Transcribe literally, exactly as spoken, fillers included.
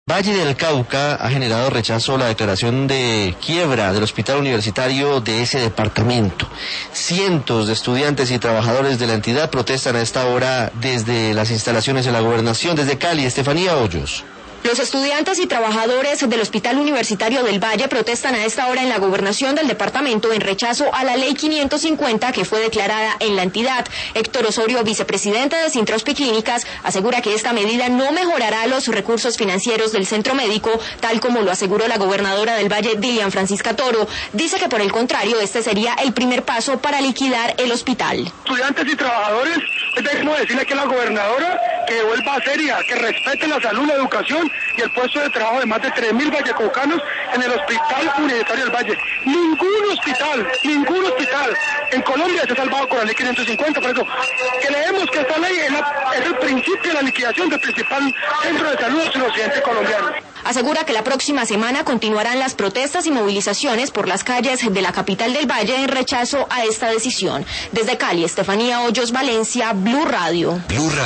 Valle del Cauca ha generado rechazo a la declaración de quiebra del hospital universitario de ese departamento. Cientos de estudiantes y trabajadores de la entidad protestan a esta hora desde las instalaciones de la gobernación. Desde Cali, Estefanía Hoyos. Los estudiantes y trabajadores del Hospital Universitario del Valle protestan a esta hora en la gobernación del departamento en rechazo a la ley quinientos cincuenta que fue declarada en la entidad. Héctor Osorio, vicepresidente de Sintrospi Clínicas, asegura que esta medida no mejorará los recursos financieros del centro médico, tal como lo aseguró la gobernadora del Valle, Dilian Francisca Toro. Dice que por el contrario, este sería el primer paso para liquidar el hospital. Estudiantes y trabajadores, debemos decirle que la gobernadora que vuelva seria, que respete la salud, la educación y el puesto de trabajo de más de tres mil vallecaucanos en el Hospital Universitario del Valle. Ningún hospital, ningún hospital en Colombia se ha salvado con la ley quinientos cincuenta, por eso creemos que esta ley es, la, es el principio de la liquidación del principal centro de salud del occidente colombiano. Asegura que la próxima semana continuarán las protestas y movilizaciones por las calles de la capital del Valle en rechazo a esta decisión. Desde Cali, Estefanía Hoyos, Valencia, Blue Radio. Blue Radio.